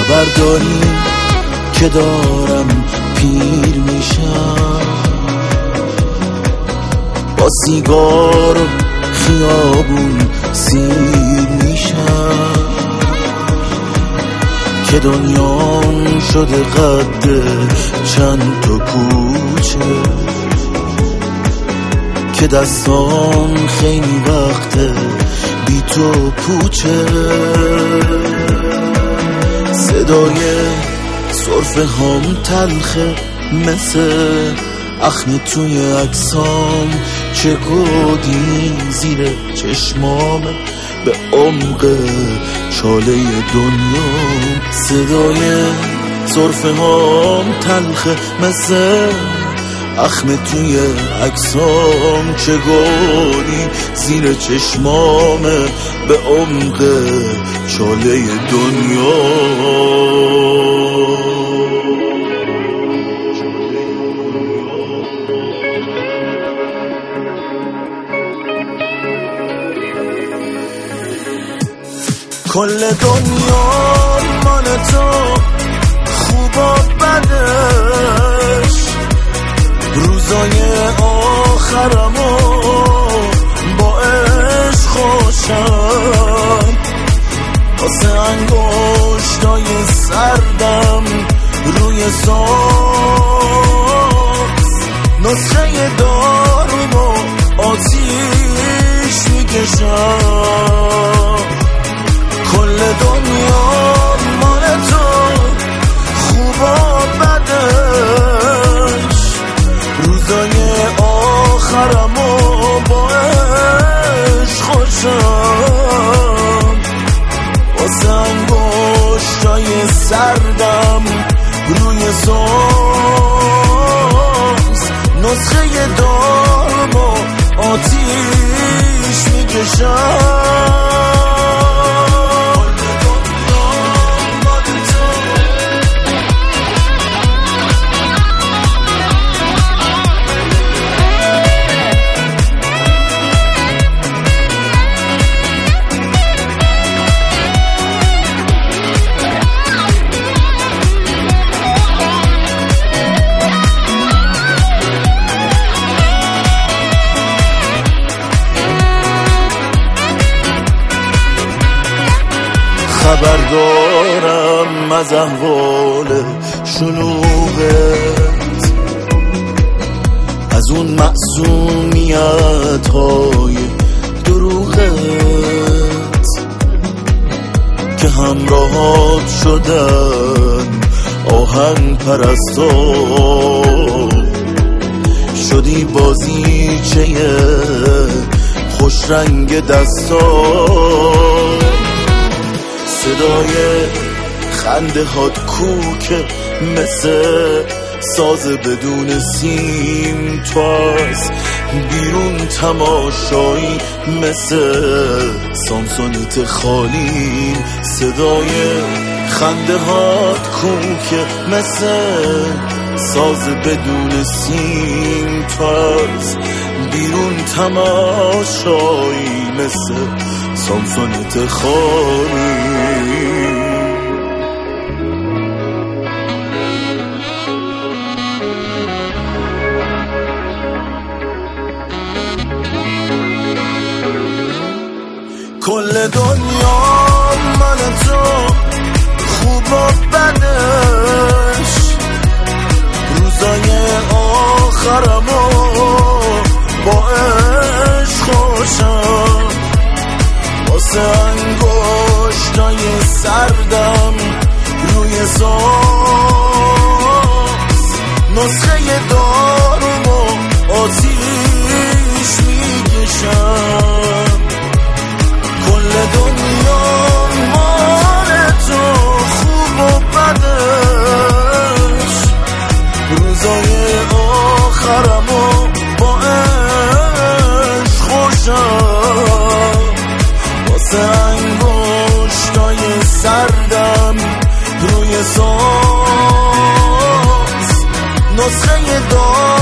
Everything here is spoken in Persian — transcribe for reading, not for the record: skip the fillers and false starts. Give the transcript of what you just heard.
خبرداری که دارم پیر میشم، با سیگار و خیابون سیر میشم، که دنیام شده قد چند تا کوچه، که دستام خیلی وقته بی تو پوچه. صدای سرفه هام تلخه مثل اخم توی عکسام، چه گودی زیر چشمامه به عمق چاله دنیا. صدای سرفه هام تلخه مثل اخم توی عکسام، چه گودی زیر چشمامه به عمق چاله دنیا. کل دنیا مال تو، خوب و بدش، روزای آخرمو با عشق خوشم، واسه انگشتای سردم روی ساز، نسخه دارومو آتیش میکشم. کل دنیا مال تو، خوب و بدش، روزای آخرمو با عشق خوشم، واسه انگشتای سردم روی ساز، نسخه دارمو آتیش میکشم. خبردارم از احوال شلوغت، از اون معصومیت های دروغت که همراهات شدن آهن پرستا، شدی بازیچه خوش رنگ دستا. صدای خنده هات کوکه مثل ساز بدون سیم، تو از بیرون تماشایی مثل سامسونیت خالی. صدای خنده هات کوکه مثل ساز بدون سیم، تو از بیرون تماشایی مثل سامسونیت خالی. کل دنیا مال تو، خوب و بدش، روزای آخرمو با عشق خوشم، واسه انگشتای سردم روی ساز، نسخه دارومو آتیش میکشم. کل دنیا مال تو، خوب و بدش، روزای آخرمو با عشق خوشم، واسه انگشتای سردم روی ساز، نسخه دار